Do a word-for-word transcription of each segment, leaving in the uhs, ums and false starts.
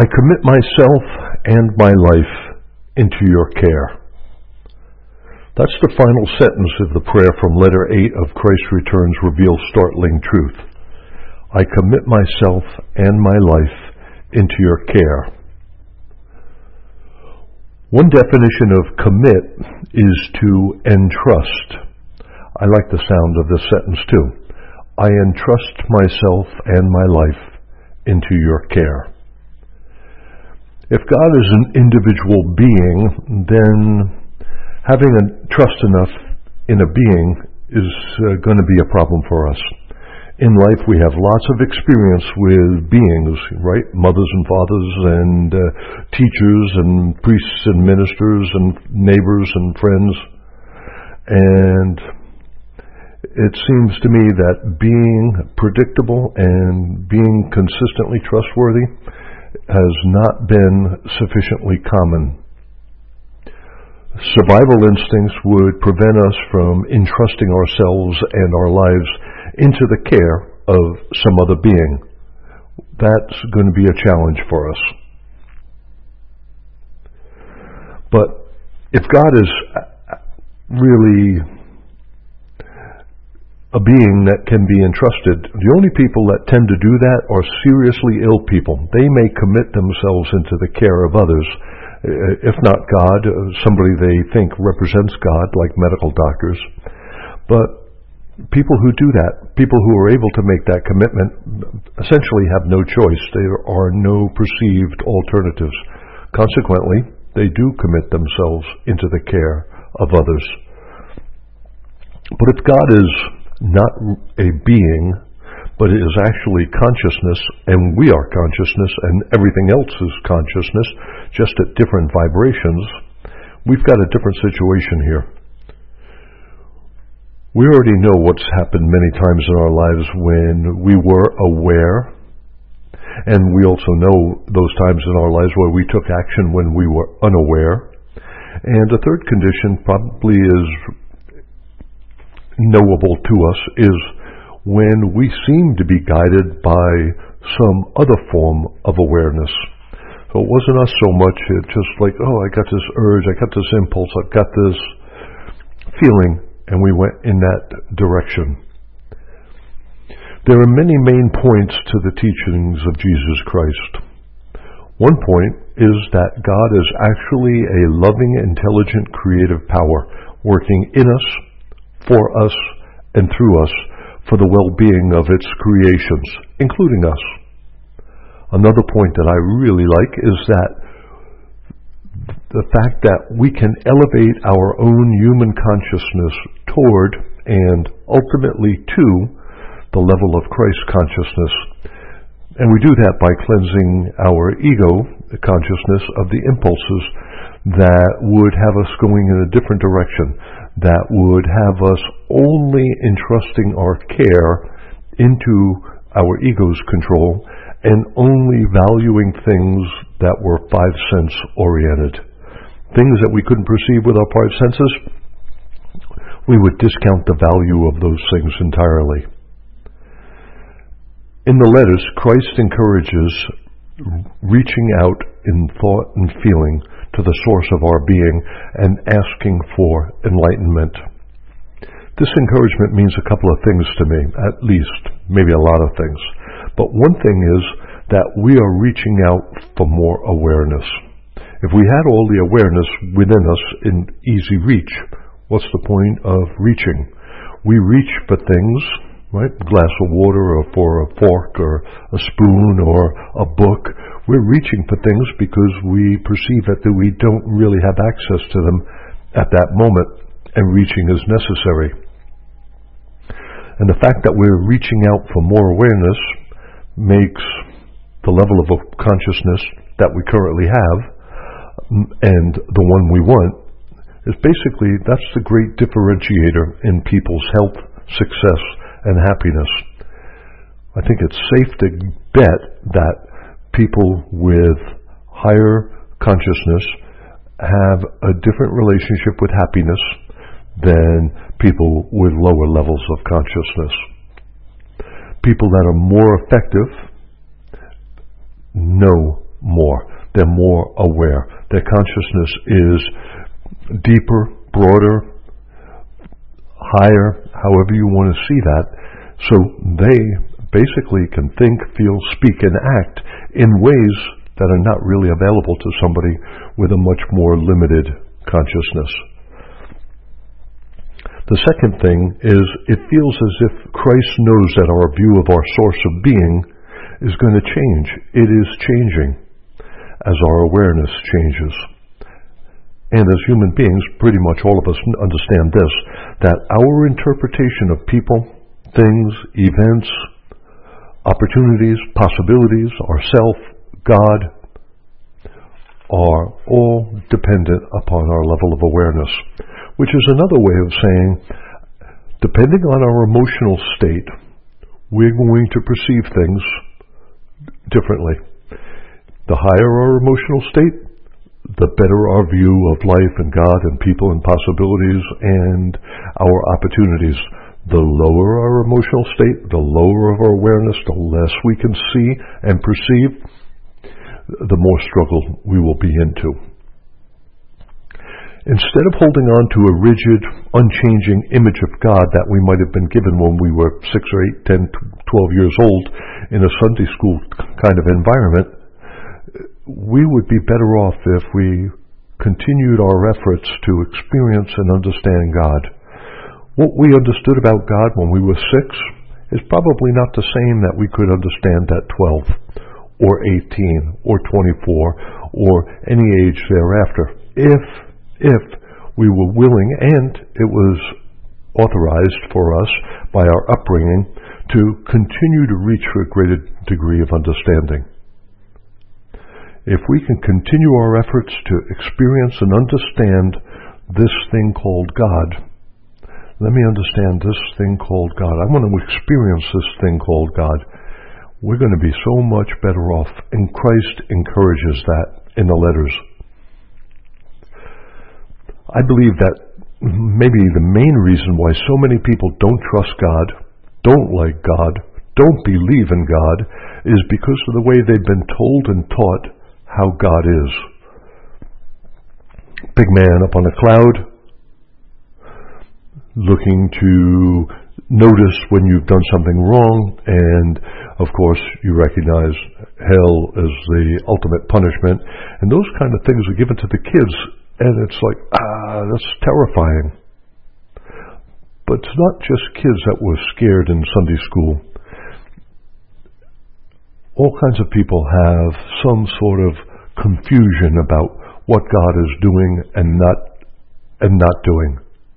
I commit myself and my life into your care. That's the final sentence of the prayer from letter eight of Christ Returns reveals startling truth. I commit myself and my life into your care. One definition of commit is to entrust. I like the sound of this sentence too. I entrust myself and my life into your care. If God is an individual being, then having a trust enough in a being is uh, going to be a problem for us. In life, we have lots of experience with beings, right? Mothers and fathers and uh, teachers and priests and ministers and neighbors and friends. And it seems to me that being predictable and being consistently trustworthy has not been sufficiently common. Survival instincts would prevent us from entrusting ourselves and our lives into the care of some other being. That's going to be a challenge for us. But if God is really a being that can be entrusted, the only people that tend to do that are seriously ill people. They may commit themselves into the care of others, if not God, somebody they think represents God, like medical doctors. But people who do that, people who are able to make that commitment, essentially have no choice. There are no perceived alternatives. Consequently, they do commit themselves into the care of others. But if God is not a being, but it is actually consciousness, and we are consciousness, and everything else is consciousness, just at different vibrations, we've got a different situation here. We already know what's happened many times in our lives when we were aware, and we also know those times in our lives where we took action when we were unaware. And the third condition probably is knowable to us, is when we seem to be guided by some other form of awareness. So it wasn't us so much, it's just like, oh, I got this urge, I got this impulse, I've got this feeling, and we went in that direction. There are many main points to the teachings of Jesus Christ. One point is that God is actually a loving, intelligent, creative power working in us, for us, and through us for the well-being of its creations, including us. Another point that I really like is that the fact that we can elevate our own human consciousness toward and ultimately to the level of Christ consciousness. And we do that by cleansing our ego consciousness of the impulses that would have us going in a different direction, that would have us only entrusting our care into our ego's control and only valuing things that were five sense oriented. Things that we couldn't perceive with our five senses, we would discount the value of those things entirely. In the letters, Christ encourages reaching out in thought and feeling to the source of our being and asking for enlightenment. This encouragement means a couple of things to me, at least, maybe a lot of things. But one thing is that we are reaching out for more awareness. If we had all the awareness within us in easy reach, what's the point of reaching? We reach for things, right? A glass of water, or for a fork, or a spoon, or a book. We're reaching for things because we perceive that we don't really have access to them at that moment, and reaching is necessary. And the fact that we're reaching out for more awareness makes the level of consciousness that we currently have and the one we want is basically, that's the great differentiator in people's health, success, and happiness. I think it's safe to bet that people with higher consciousness have a different relationship with happiness than people with lower levels of consciousness. People that are more effective know more. They're more aware. Their consciousness is deeper, broader, higher, however you want to see that. So they basically can think, feel, speak, and act in ways that are not really available to somebody with a much more limited consciousness. The second thing is it feels as if Christ knows that our view of our source of being is going to change. It is changing as our awareness changes. And as human beings, pretty much all of us understand this, that our interpretation of people, things, events, opportunities, possibilities, ourself, God, are all dependent upon our level of awareness, which is another way of saying, depending on our emotional state, we're going to perceive things differently. The higher our emotional state, the better our view of life and God and people and possibilities and our opportunities. The lower our emotional state, the lower of our awareness, the less we can see and perceive, the more struggle we will be into. Instead of holding on to a rigid, unchanging image of God that we might have been given when we were six or eight, ten, twelve years old in a Sunday school kind of environment, we would be better off if we continued our efforts to experience and understand God. What we understood about God when we were six is probably not the same that we could understand at twelve or eighteen or twenty-four or any age thereafter. If, if we were willing and it was authorized for us by our upbringing to continue to reach for a greater degree of understanding. If we can continue our efforts to experience and understand this thing called God, let me understand this thing called God. I want to experience this thing called God. We're going to be so much better off. And Christ encourages that in the letters. I believe that maybe the main reason why so many people don't trust God, don't like God, don't believe in God, is because of the way they've been told and taught how God is. Big man up on a cloud, looking to notice when you've done something wrong, and of course you recognize hell as the ultimate punishment, and those kind of things are given to the kids, and it's like, ah, that's terrifying. But it's not just kids that were scared in Sunday school. All kinds of people have some sort of confusion about what God is doing and not and not doing.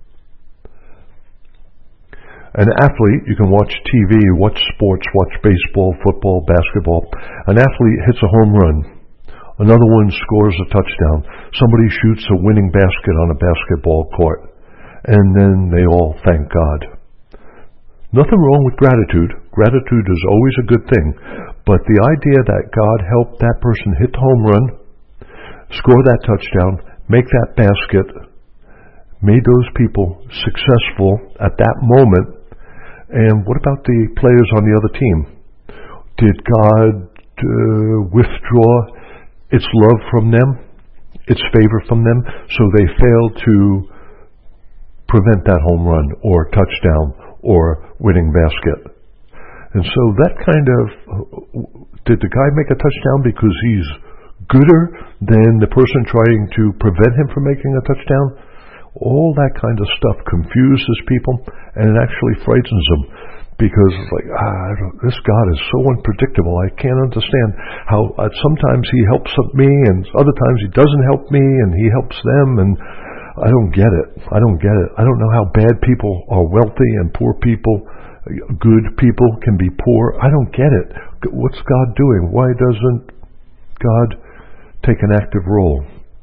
An athlete, you can watch T V, watch sports, watch baseball, football, basketball. An athlete hits a home run. Another one scores a touchdown. Somebody shoots a winning basket on a basketball court. And then they all thank God. Nothing wrong with gratitude. Gratitude is always a good thing. But the idea that God helped that person hit the home run, score that touchdown, make that basket, made those people successful at that moment. And what about the players on the other team? Did God uh, withdraw its love from them, its favor from them, so they failed to prevent that home run or touchdown or winning basket? And so that kind of, did the guy make a touchdown because he's gooder than the person trying to prevent him from making a touchdown? All that kind of stuff confuses people, and it actually frightens them, because it's like, ah, I don't, this God is so unpredictable. I can't understand how uh, sometimes he helps me and other times he doesn't help me, and he helps them, and I don't get it. I don't get it. I don't know how bad people are wealthy and poor people, good people can be poor. I don't get it. What's God doing? Why doesn't God take an active role?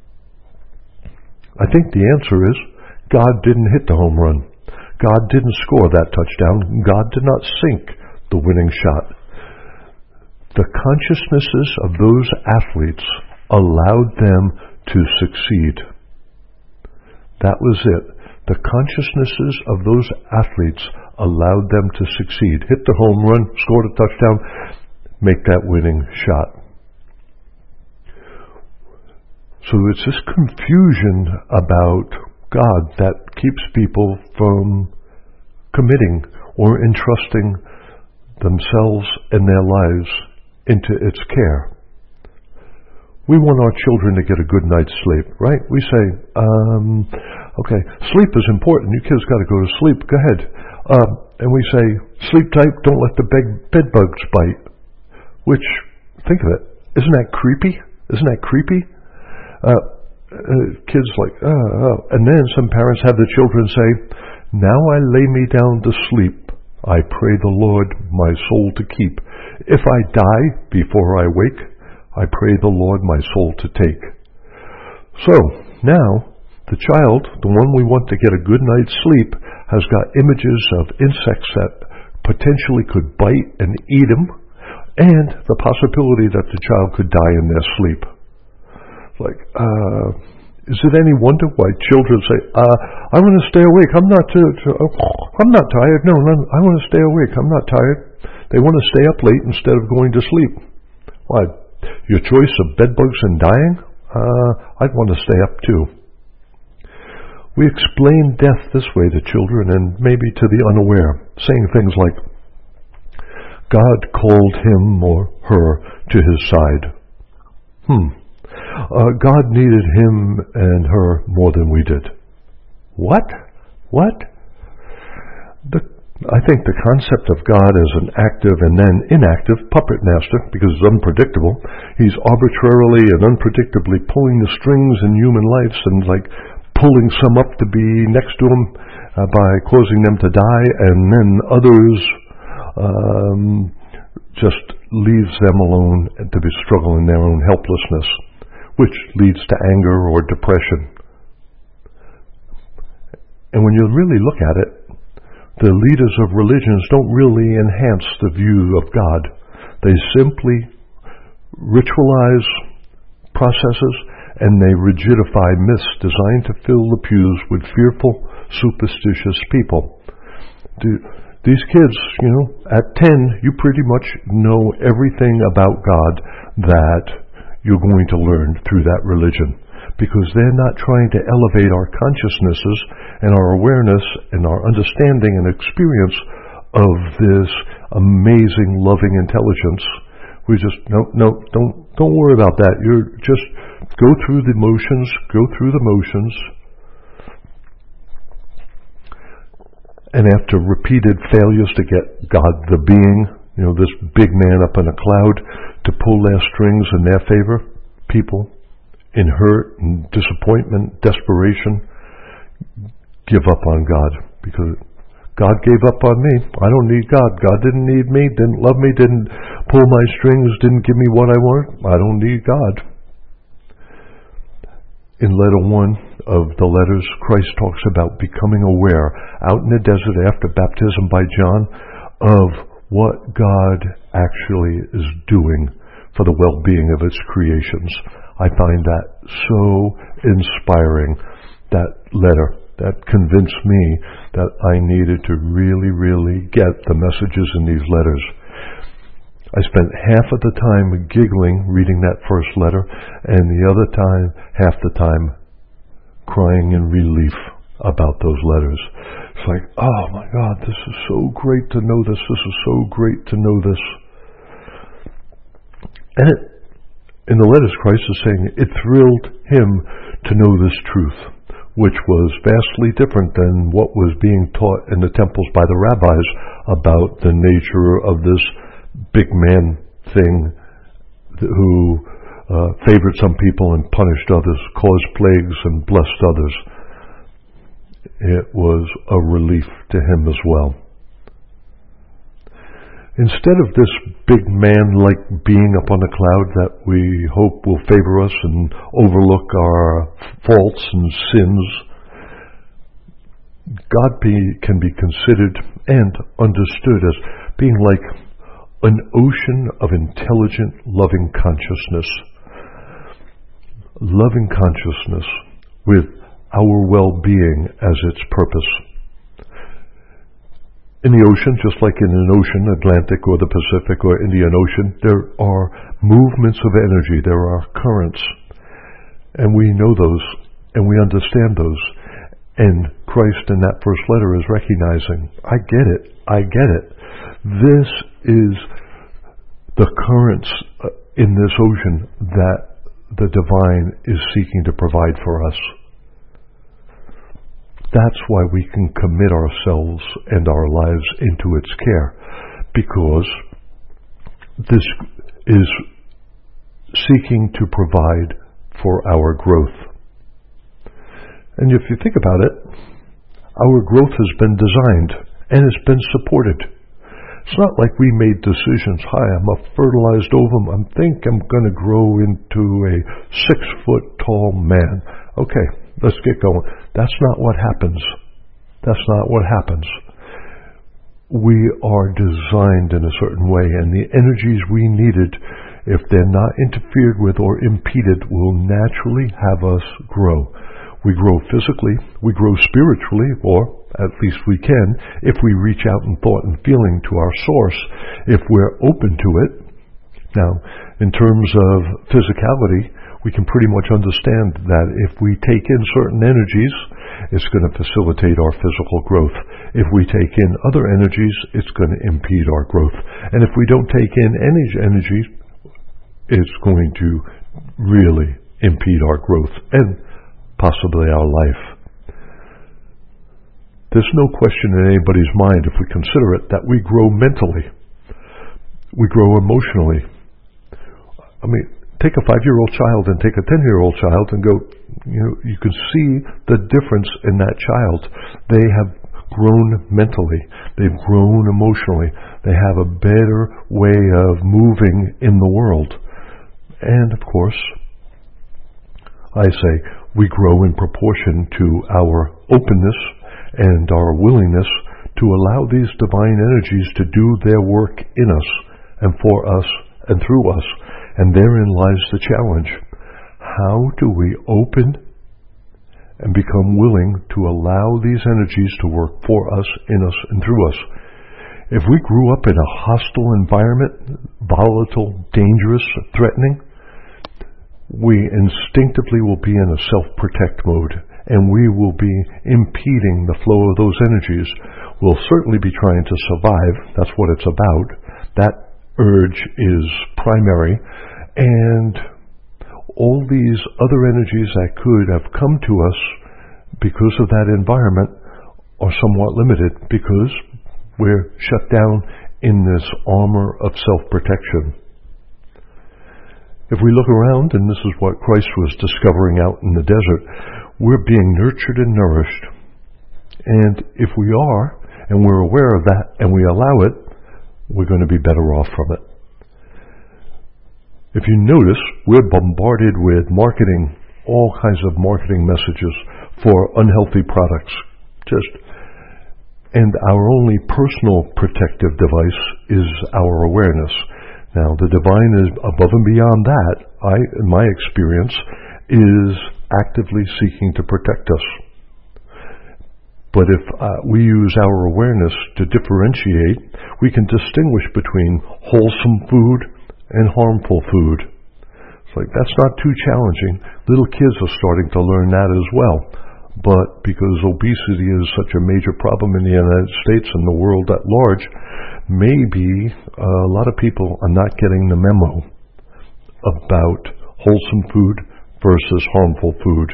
I think the answer is God didn't hit the home run. God didn't score that touchdown. God did not sink the winning shot. The consciousnesses of those athletes allowed them to succeed. That was it. The consciousnesses of those athletes allowed them to succeed. Hit the home run, scored a touchdown, make that winning shot. So it's this confusion about God that keeps people from committing or entrusting themselves and their lives into its care. We want our children to get a good night's sleep, right? We say, um, okay, sleep is important. You kids got to go to sleep. Go ahead. Uh, and we say, sleep tight, don't let the bed, bed bugs bite. Which, think of it, isn't that creepy? Isn't that creepy? Uh, uh, kids like, oh, oh. And then some parents have the children say, now I lay me down to sleep. I pray the Lord my soul to keep. If I die before I wake, I pray the Lord my soul to take. So, now, the child, the one we want to get a good night's sleep, has got images of insects that potentially could bite and eat him, and the possibility that the child could die in their sleep. Like, uh, is it any wonder why children say, uh, I want to stay awake, I'm not too, too, I'm not tired, no, no, I want to stay awake, I'm not tired. They want to stay up late instead of going to sleep. Why? Your choice of bedbugs and dying? Uh, I'd want to stay up too. We explain death this way to children and maybe to the unaware, saying things like, God called him or her to his side. Hmm. Uh, God needed him and her more than we did. What? What? The I think the concept of God as an active and then inactive puppet master, because it's unpredictable, he's arbitrarily and unpredictably pulling the strings in human lives and like pulling some up to be next to him uh, by causing them to die, and then others um, just leaves them alone and to be struggling in their own helplessness, which leads to anger or depression. And when you really look at it, the leaders of religions don't really enhance the view of God. They simply ritualize processes and they rigidify myths designed to fill the pews with fearful, superstitious people. These kids, you know, at ten, you pretty much know everything about God that you're going to learn through that religion, because they're not trying to elevate our consciousnesses and our awareness and our understanding and experience of this amazing, loving intelligence. We just, no, no, don't, don't worry about that. You're just go through the motions, go through the motions. And after repeated failures to get God the being, you know, this big man up in a cloud, to pull their strings in their favor, people in hurt and disappointment, desperation, give up on God, because God gave up on me. I don't need God. God didn't need me, didn't love me, didn't pull my strings, didn't give me what I want. I don't need God. In letter one of the letters, Christ talks about becoming aware out in the desert after baptism by John of what God actually is doing for the well-being of its creations. I find that so inspiring, that letter, that convinced me that I needed to really, really get the messages in these letters. I spent half of the time giggling reading that first letter, and the other time, half the time, crying in relief about those letters. It's like, oh my God, this is so great to know this, this is so great to know this. And it, in the letters, Christ is saying it thrilled him to know this truth, which was vastly different than what was being taught in the temples by the rabbis about the nature of this big man thing who uh, favored some people and punished others, caused plagues and blessed others. It was a relief to him as well. Instead of this big man-like being up on a cloud that we hope will favor us and overlook our faults and sins, God be, can be considered and understood as being like an ocean of intelligent, loving consciousness. Loving consciousness with our well-being as its purpose. In the ocean, just like in an ocean, Atlantic or the Pacific or Indian Ocean, there are movements of energy, there are currents. And we know those, and we understand those. And Christ in that first letter is recognizing, I get it, I get it. This is the currents in this ocean that the divine is seeking to provide for us. That's why we can commit ourselves and our lives into its care, because this is seeking to provide for our growth. And if you think about it, our growth has been designed and it's been supported. It's not like we made decisions, hi, I'm a fertilized ovum, I think I'm going to grow into a six-foot tall man. Okay, let's get going. That's not what happens. That's not what happens. We are designed in a certain way, and the energies we needed, if they're not interfered with or impeded, will naturally have us grow. We grow physically, we grow spiritually, or at least we can, if we reach out in thought and feeling to our source, if we're open to it. Now, in terms of physicality, we can pretty much understand that if we take in certain energies, it's going to facilitate our physical growth. If we take in other energies, it's going to impede our growth. And if we don't take in any energy, it's going to really impede our growth and possibly our life. There's no question in anybody's mind, if we consider it, that we grow mentally. We grow emotionally. I mean, take a five-year-old child and take a ten-year-old child and go, you know, you can see the difference in that child. They have grown mentally. They've grown emotionally. They have a better way of moving in the world. And, of course, I say, we grow in proportion to our openness and our willingness to allow these divine energies to do their work in us and for us and through us. And therein lies the challenge. How do we open and become willing to allow these energies to work for us, in us, and through us? If we grew up in a hostile environment, volatile, dangerous, threatening, we instinctively will be in a self-protect mode, and we will be impeding the flow of those energies. We'll certainly be trying to survive. That's what it's about. That urge is primary, and all these other energies that could have come to us because of that environment are somewhat limited because we're shut down in this armor of self-protection. If we look around, and this is what Christ was discovering out in the desert, we're being nurtured and nourished. And if we are, and we're aware of that, and we allow it, we're going to be better off from it. If you notice, we're bombarded with marketing, all kinds of marketing messages for unhealthy products. Just, and our only personal protective device is our awareness. Now, the divine is above and beyond that, I, in my experience, is actively seeking to protect us. But if uh, we use our awareness to differentiate, we can distinguish between wholesome food and harmful food. It's like, that's not too challenging. Little kids are starting to learn that as well. But because obesity is such a major problem in the United States and the world at large, maybe a lot of people are not getting the memo about wholesome food versus harmful food.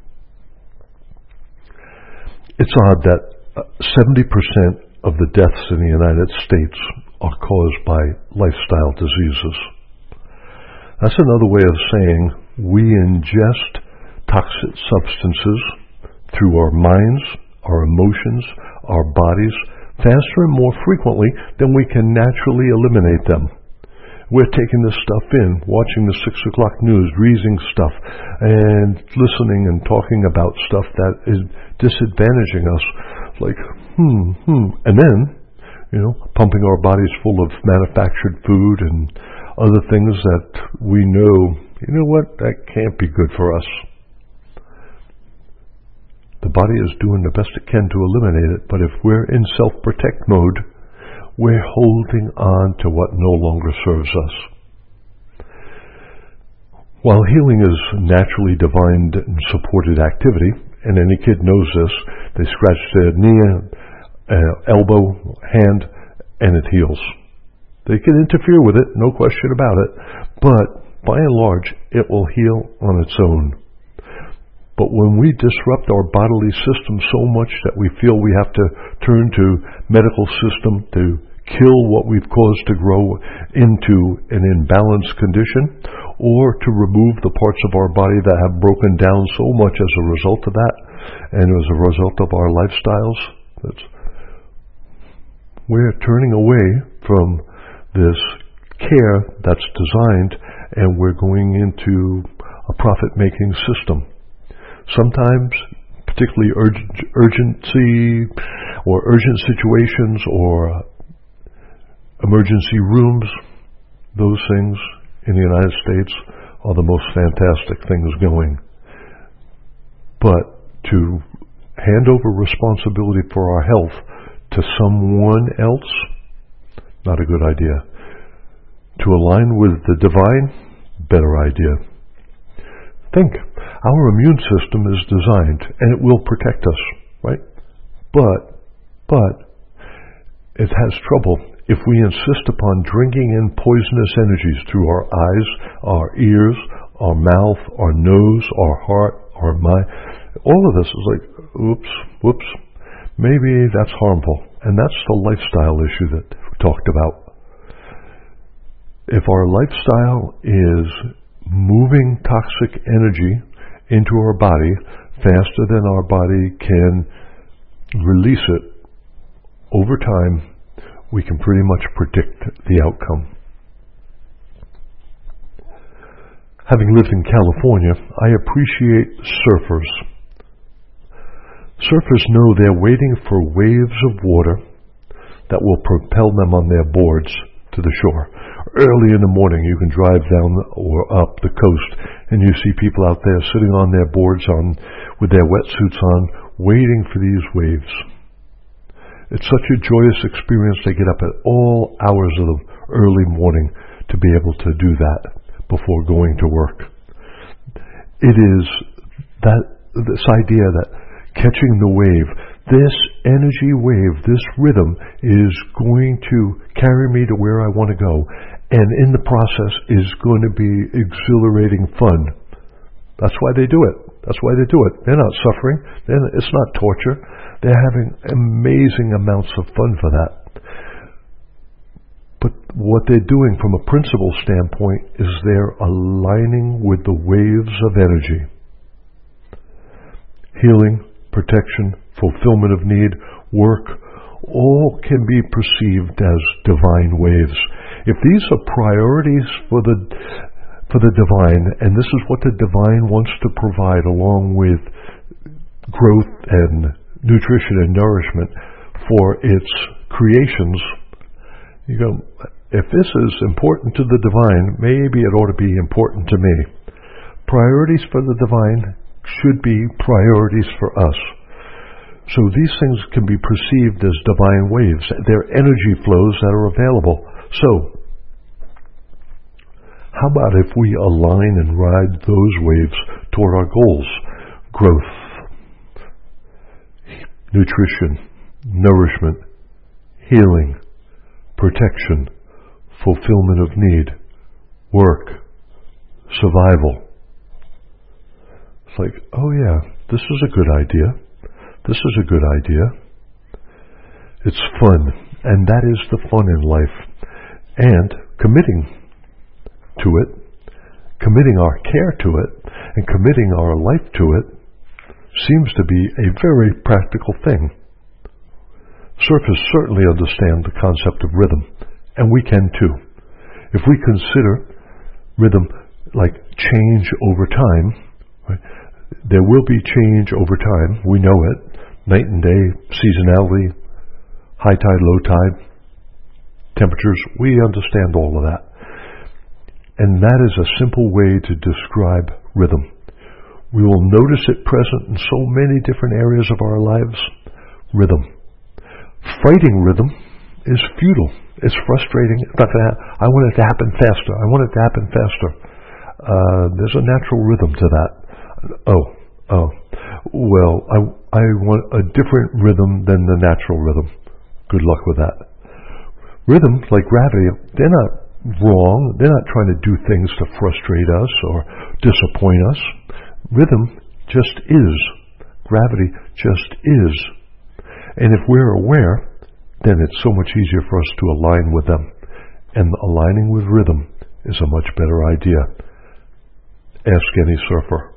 It's odd that seventy percent of the deaths in the United States are caused by lifestyle diseases. That's another way of saying we ingest toxic substances through our minds, our emotions, our bodies, faster and more frequently than we can naturally eliminate them. We're taking this stuff in, watching the six o'clock news, reading stuff, and listening and talking about stuff that is disadvantaging us. Like, hmm, hmm. And then, you know, pumping our bodies full of manufactured food and other things that we know, you know what, that can't be good for us. The body is doing the best it can to eliminate it, but if we're in self-protect mode, we're holding on to what no longer serves us. While healing is naturally divine and supported activity, and any kid knows this, they scratch their knee, uh, elbow, hand, and it heals. They can interfere with it, no question about it, but by and large, it will heal on its own. But when we disrupt our bodily system so much that we feel we have to turn to medical system to kill what we've caused to grow into an imbalanced condition, or to remove the parts of our body that have broken down so much as a result of that, and as a result of our lifestyles, that's, we're turning away from this care that's designed, and we're going into a profit-making system. Sometimes, particularly urg- urgency or urgent situations or emergency rooms, those things in the United States are the most fantastic things going. But to hand over responsibility for our health to someone else, not a good idea. To align with the divine, better idea. Think, our immune system is designed, and it will protect us, right? But, but, it has trouble if we insist upon drinking in poisonous energies through our eyes, our ears, our mouth, our nose, our heart, our mind. All of this is like, oops, whoops, maybe that's harmful. And that's the lifestyle issue that we talked about. If our lifestyle is moving toxic energy into our body faster than our body can release it, over time, we can pretty much predict the outcome. Having lived in California, I appreciate surfers. Surfers know they're waiting for waves of water that will propel them on their boards to the shore. Early in the morning, you can drive down or up the coast, and you see people out there sitting on their boards on with their wetsuits on, waiting for these waves. It's such a joyous experience. They get up at all hours of the early morning to be able to do that before going to work. It is that this idea that catching the wave, this energy wave, this rhythm is going to carry me to where I want to go, and in the process is going to be exhilarating fun. That's why they do it. That's why they do it. They're not suffering. They're, it's not torture. They're having amazing amounts of fun for that. But what they're doing from a principle standpoint is they're aligning with the waves of energy. Healing, protection, fulfillment of need, work, all can be perceived as divine waves. If these are priorities for the for the divine, and this is what the divine wants to provide along with growth and nutrition and nourishment for its creations, you go, if this is important to the divine, maybe it ought to be important to me. Priorities for the divine should be priorities for us. So these things can be perceived as divine waves. They're energy flows that are available. So, how about if we align and ride those waves toward our goals? Growth, nutrition, nourishment, healing, protection, fulfillment of need, work, survival. It's like, oh yeah, this is a good idea. This is a good idea. It's fun, and that is the fun in life. And committing to it, committing our care to it, and committing our life to it seems to be a very practical thing. Surfers certainly understand the concept of rhythm, and we can too. If we consider rhythm like change over time, right, there will be change over time, we know it. Night and day, seasonality, high tide, low tide, temperatures, we understand all of that. And that is a simple way to describe rhythm. We will notice it present in so many different areas of our lives. Rhythm. Fighting rhythm is futile. It's frustrating. It's not gonna ha- I want it to happen faster. I want it to happen faster. Uh, there's a natural rhythm to that. Oh, oh. Well, I, I want a different rhythm than the natural rhythm. Good luck with that. Rhythms like gravity, they're not wrong. They're not trying to do things to frustrate us or disappoint us. Rhythm just is. Gravity just is. And if we're aware, then it's so much easier for us to align with them. And aligning with rhythm is a much better idea. Ask any surfer.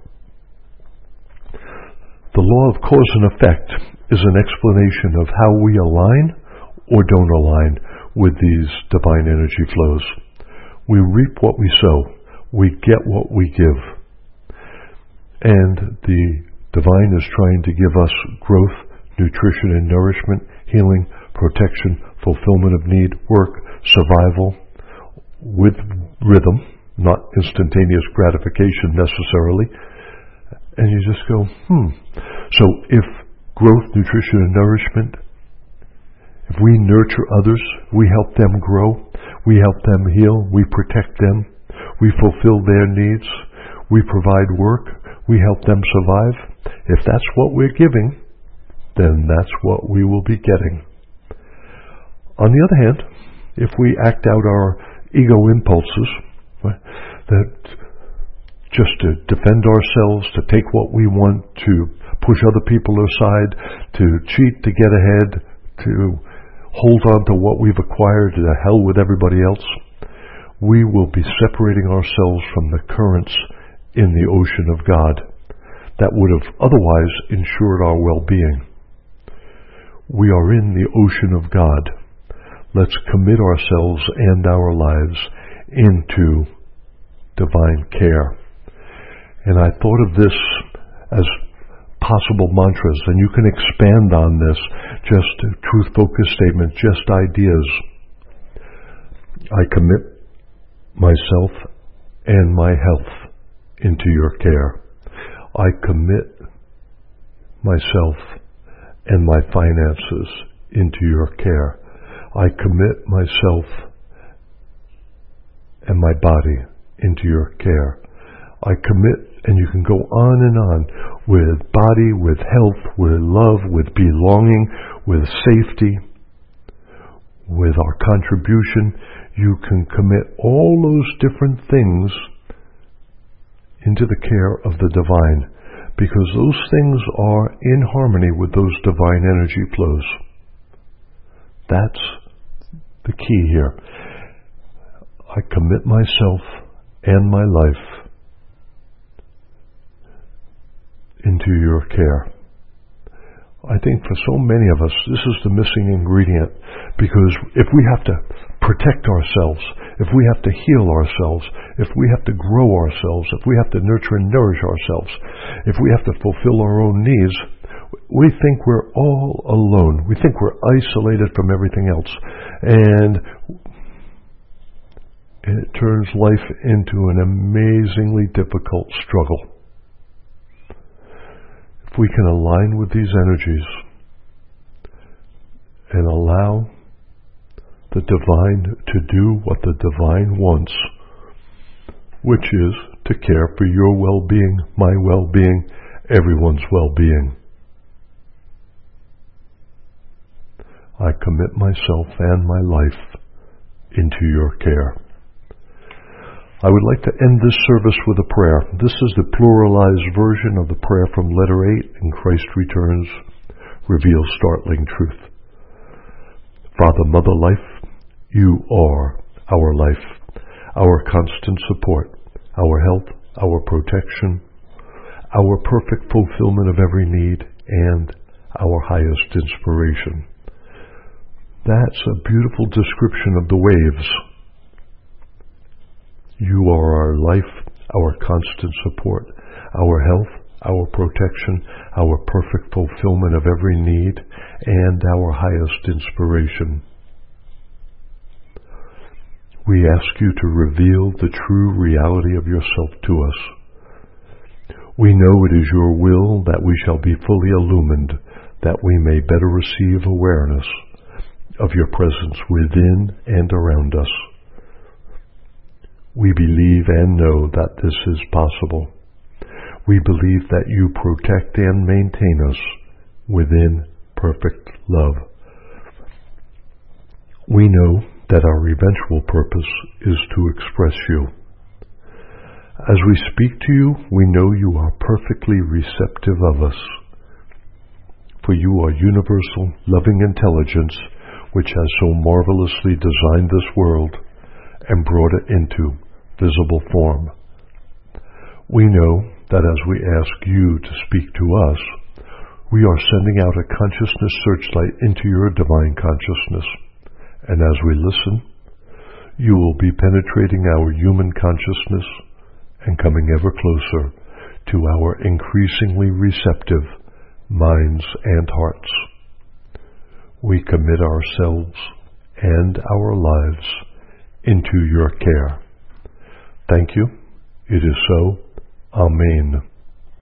The law of cause and effect is an explanation of how we align or don't align with these divine energy flows. We reap what we sow. We get what we give. And the divine is trying to give us growth, nutrition and nourishment, healing, protection, fulfillment of need, work, survival, with rhythm, not instantaneous gratification necessarily. And you just go, hmm. So if growth, nutrition, and nourishment, if we nurture others, we help them grow, we help them heal, we protect them, we fulfill their needs, we provide work, we help them survive. If that's what we're giving, then that's what we will be getting. On the other hand, if we act out our ego impulses, right, that just to defend ourselves, to take what we want, to push other people aside, to cheat to get ahead, to hold on to what we've acquired, to hell with everybody else, we will be separating ourselves from the currents in the ocean of God that would have otherwise ensured our well-being. We are in the ocean of God. Let's commit ourselves and our lives into divine care. And I thought of this as possible mantras, and you can expand on this, just truth-focused statements, just ideas. I commit myself and my health into your care. I commit myself and my finances into your care. I commit myself and my body into your care. I commit, and you can go on and on, with body, with health, with love, with belonging, with safety, with our contribution. You can commit all those different things into the care of the divine, because those things are in harmony with those divine energy flows. That's the key here. I commit myself and my life into your care. I think for so many of us, this is the missing ingredient, because if we have to protect ourselves, if we have to heal ourselves, if we have to grow ourselves, if we have to nurture and nourish ourselves, if we have to fulfill our own needs, we think we're all alone. We think we're isolated from everything else. And it turns life into an amazingly difficult struggle. If we can align with these energies and allow the divine to do what the divine wants, which is to care for your well-being, my well-being, everyone's well-being. I commit myself and my life into your care. I would like to end this service with a prayer. This is the pluralized version of the prayer from letter eight in Christ Returns, reveals startling truth. Father, Mother Life, you are our life, our constant support, our health, our protection, our perfect fulfillment of every need, and our highest inspiration. That's a beautiful description of the waves. You are our life, our constant support, our health, our protection, our perfect fulfillment of every need, and our highest inspiration. We ask you to reveal the true reality of yourself to us. We know it is your will that we shall be fully illumined, that we may better receive awareness of your presence within and around us. We believe and know that this is possible. We believe that you protect and maintain us within perfect love. We know that our eventual purpose is to express you. As we speak to you, we know you are perfectly receptive of us. For you are universal, loving intelligence, which has so marvelously designed this world and brought it into visible form. We know that as we ask you to speak to us, we are sending out a consciousness searchlight into your divine consciousness. And as we listen, you will be penetrating our human consciousness and coming ever closer to our increasingly receptive minds and hearts. We commit ourselves and our lives into your care. Thank you. It is so. Amen.